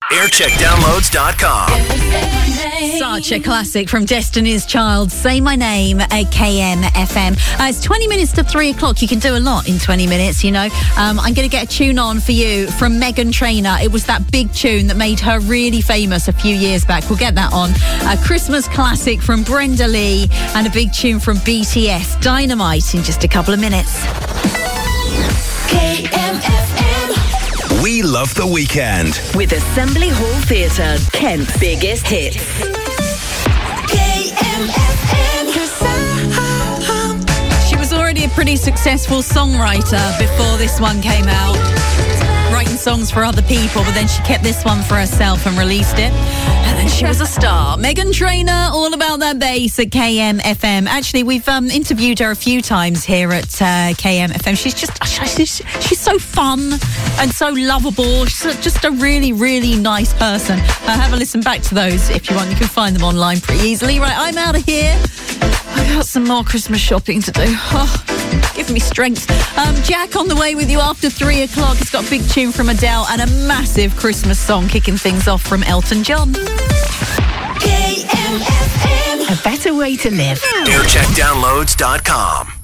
Aircheckdownloads.com. Such a classic from Destiny's Child, Say My Name at KM FM. It's 20 minutes to 3 o'clock. You can do a lot in 20 minutes, you know. I'm going to get a tune on for you from Meghan Trainor. It was that big tune that made her really famous a few years back. We'll get that on. A Christmas classic from Brenda Lee and a big tune from BTS, Dynamite, in just a couple of minutes. KMFM. We love the weekend. With Assembly Hall Theatre, Kent's biggest hits. She was already a pretty successful songwriter before this one came out, writing songs for other people, but then she kept this one for herself and released it, and then she was a star. Meghan Trainor, all about that bass at KM FM. Actually, we've interviewed her a few times here at KM FM. She's so fun and so lovable. She's just a really, really nice person. Have a listen back to those if you want. You can find them online pretty easily. Right, I'm out of here. I've got some more Christmas shopping to do. Oh, give me strength. Jack on the way with you after 3 o'clock. It's got a big tune from Adele and a massive Christmas song kicking things off from Elton John. KMFM. A better way to live. Aircheckdownloads.com.